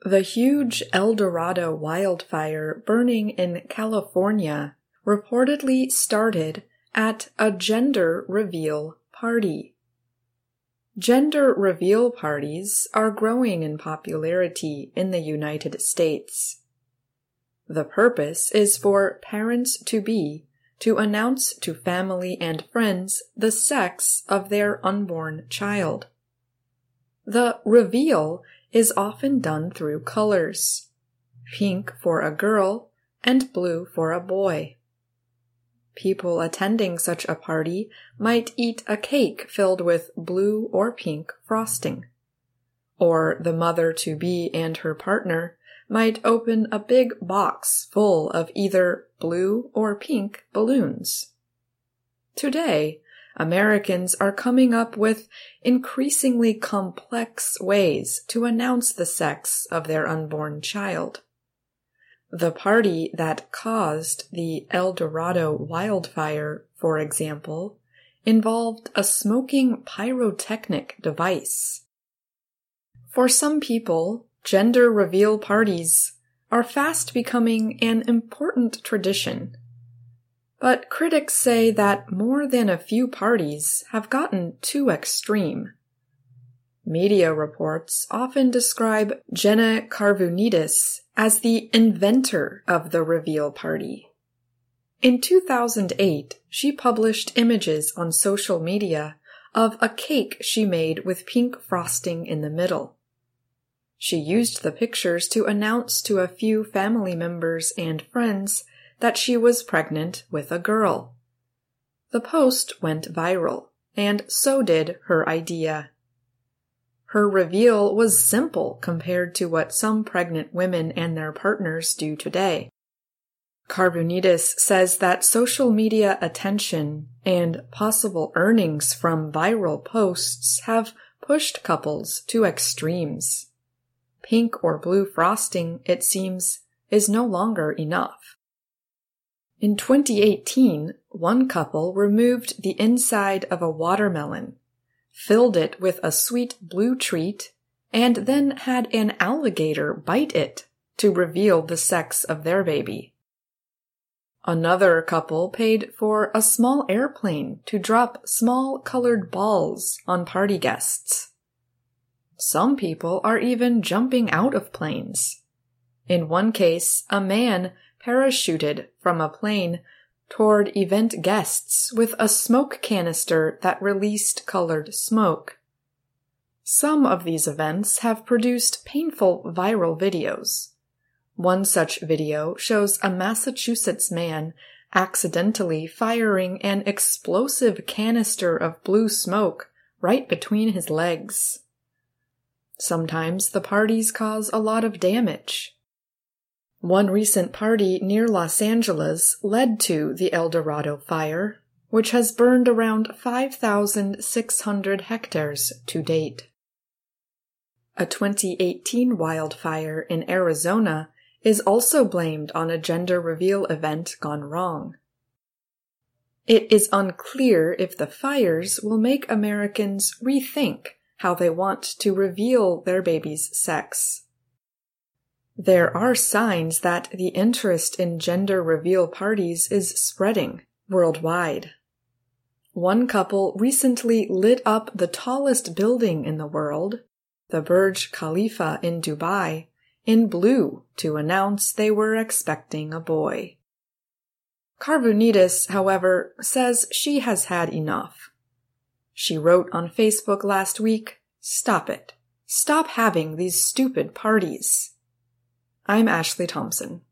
The huge El Dorado wildfire burning in California reportedly started at a gender reveal party. Gender reveal parties are growing in popularity in the United States. The purpose is for parents-to-be to announce to family and friends the sex of their unborn child. The reveal is often done through colors: pink for a girl and blue for a boy. People attending such a party might eat a cake filled with blue or pink frosting. Or the mother-to-be and her partner might open a big box full of either blue or pink balloons. Today, Americans are coming up with increasingly complex ways to announce the sex of their unborn child. The party that caused the El Dorado wildfire, for example, involved a smoking pyrotechnic device. For some people, gender reveal parties are fast becoming an important tradition. But critics say that more than a few parties have gotten too extreme. Media reports often describe Jenna Karvounidis as the inventor of the reveal party. In 2008, she published images on social media of a cake she made with pink frosting in the middle. She used the pictures to announce to a few family members and friends that she was pregnant with a girl. The post went viral, and so did her idea. Her reveal was simple compared to what some pregnant women and their partners do today. Karvounidis says that social media attention and possible earnings from viral posts have pushed couples to extremes. Pink or blue frosting, it seems, is no longer enough. In 2018, one couple removed the inside of a watermelon, filled it with a sweet blue treat, and then had an alligator bite it to reveal the sex of their baby. Another couple paid for a small airplane to drop small colored balls on party guests. Some people are even jumping out of planes. In one case, a man parachuted from a plane toward event guests with a smoke canister that released colored smoke. Some of these events have produced painful viral videos. One such video shows a Massachusetts man accidentally firing an explosive canister of blue smoke right between his legs. Sometimes the parties cause a lot of damage. One recent party near Los Angeles led to the El Dorado fire, which has burned around 5,600 hectares to date. A 2018 wildfire in Arizona is also blamed on a gender reveal event gone wrong. It is unclear if the fires will make Americans rethink how they want to reveal their baby's sex. There are signs that the interest in gender reveal parties is spreading worldwide. One couple recently lit up the tallest building in the world, the Burj Khalifa in Dubai, in blue to announce they were expecting a boy. Karvounidis, however, says she has had enough. She wrote on Facebook last week, "Stop it. Stop having these stupid parties." I'm Ashley Thompson.